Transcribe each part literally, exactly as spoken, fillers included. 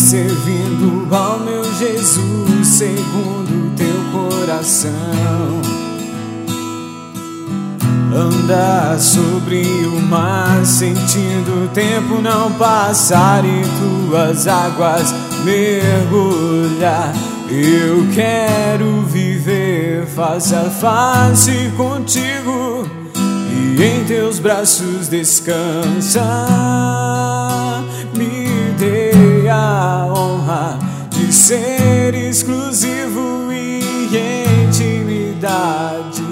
servindo ao meu Jesus segundo teu coração. Andar sobre o mar, sentindo o tempo não passar e tuas águas mergulhar. Eu quero viver face a face contigo e em teus braços descansar. Me dê a honra de ser exclusivo e em intimidade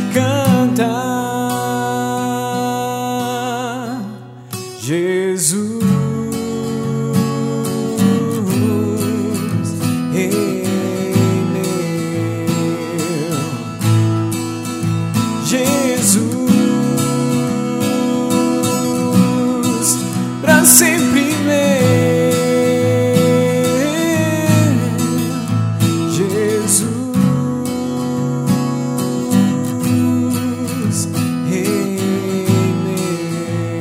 cantar. Jesus, Rei meu, Jesus, pra sempre meu, Jesus, Rei meu,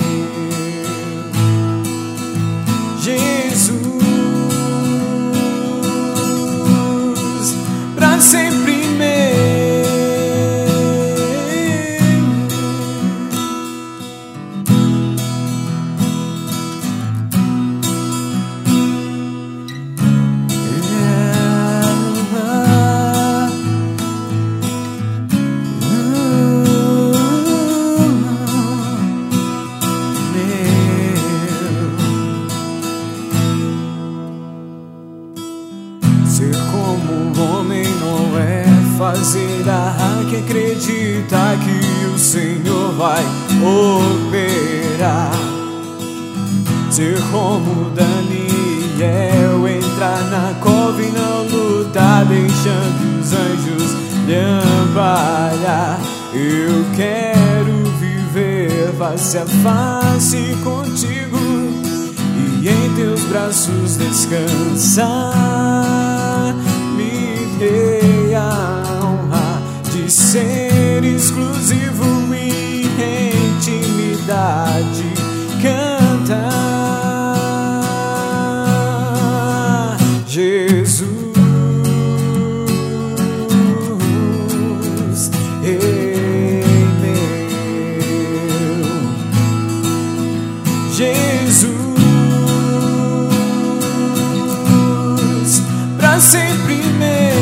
Jesus, pra sempre meu. Ser como um homem não é fazer a que acredita que o Senhor vai operar. Ser como Daniel, entrar na cova e não lutar, deixando os anjos lhe amparar. Eu quero viver face a face contigo e em teus braços descansar. Me dê a honra de ser exclusivo e em intimidade cantar. Jesus, Rei meu, Jesus, pra sempre meu,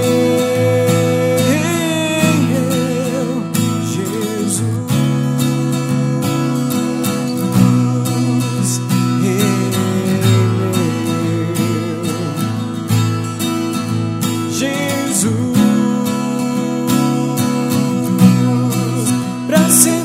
Jesus, Rei meu, Jesus, pra sempre.